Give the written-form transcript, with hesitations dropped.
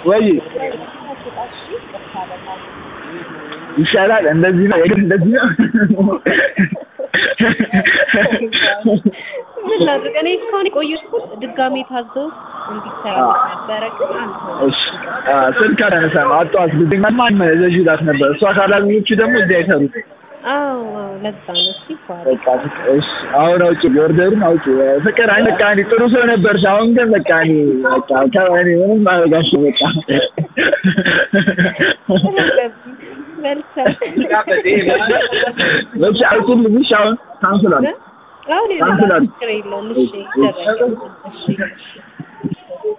ወይ ይሻላል እንደዚህ ነው እንደዚህ ነው ምን ላድርግ እኔ እስካሁን የቆየሁት ድጋሜ ታዘው እንዲሰራ ነበር ግን አንተ እሺ ስልክ አላነሳም አጣዋት ጊዜ ማን ዘጅላት ነበር እሷ ካላሚዎቹ ደግሞ እዚህ አይሰሩት አዎ ለዛ ነው እሺ በቃ እሺ አሁን አውጪ ኦርደሩን አውጪ ፍቅር አንድ ቃኒ ጥሩ ሰው ነበርሽ አሁን ግን በቃ በቃ ከእኔ ምንም ማረጋሽ በቃ መልካም ለሽ አውጪ ልጅ አሁን ካንስል አለ አሁን ካንስል አለ እሺ